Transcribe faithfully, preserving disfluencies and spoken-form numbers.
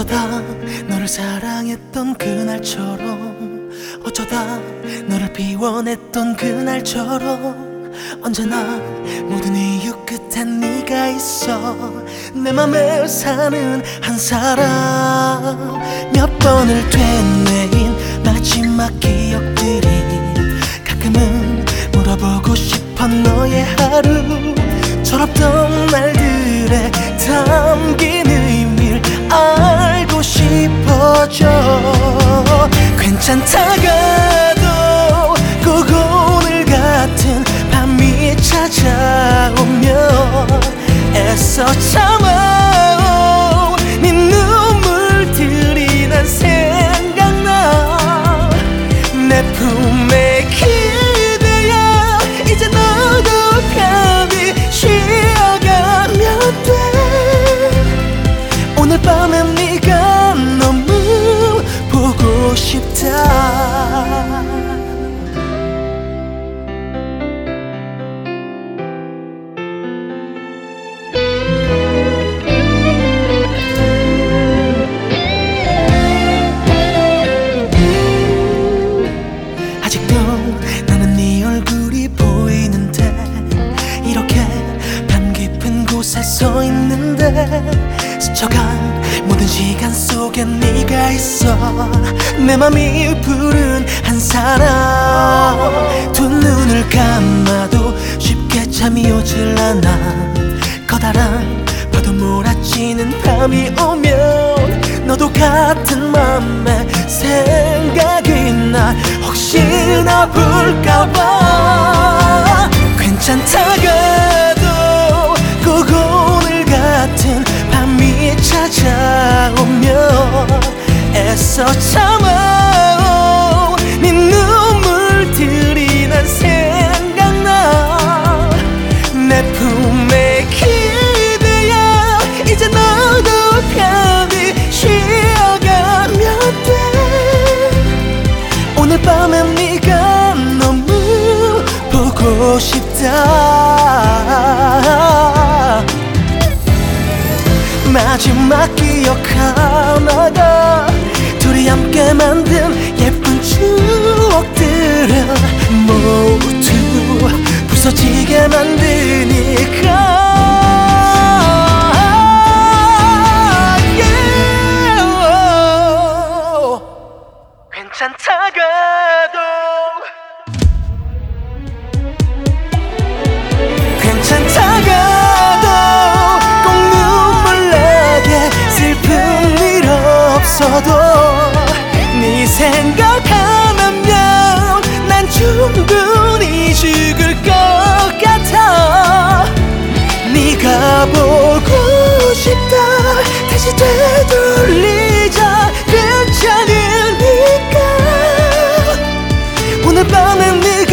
어쩌다 너를 사랑했던 그날처럼, 어쩌다 너를 비워냈던 그날처럼, 언제나 모든 이유 끝엔 네가 있어. 내 맘에 사는 한 사람, 몇 번을 되뇌인 마지막 기억들이 가끔은 물어보고 싶어. 너의 하루 철없던 날들에 담긴 의미를 알고 싶어져. 괜찮다가도 꼭 오늘 같은 밤이 찾아오면 애써 참아온 네 눈물들이 난 생각나. 내 품에 기대야 이제 너도 편히 쉬어가면 돼. 오늘 밤에 네가 너무 보고 싶다. 아직도 나는 네 얼굴이 보이는데, 이렇게 밤 깊은 곳에 서 있는데 스쳐간 모든 시간 속에 네가 있어. 내 맘이 부른 한 사람, 두 눈을 감아도 쉽게 잠이 오질 않아. 커다란 파도 몰아치는 밤이 오면 너도 같은 맘에 생각이 나. 혹시나 볼까봐. 괜찮다가도 꼭 오늘 같은 밤이 찾아오면 애써 참아온 네 눈물들이 난 생각나. 내 품에 기대야 이제 너도 편히 쉬어가면 돼. 오늘 밤에 네가 너무 보고 싶다. 마지막 기억 하나가 둘이 함께 만든 예쁜 추억들은 모두 부서지게 만드니까. 괜찮다가도 괜찮다가도 꼭 눈물 나게 슬픈 일 없어도 네 생각하면 난 충분히 죽을 것 같아. 네가 보고 싶다 다시 되돌리자. 괜찮으니까 오늘 밤엔 네가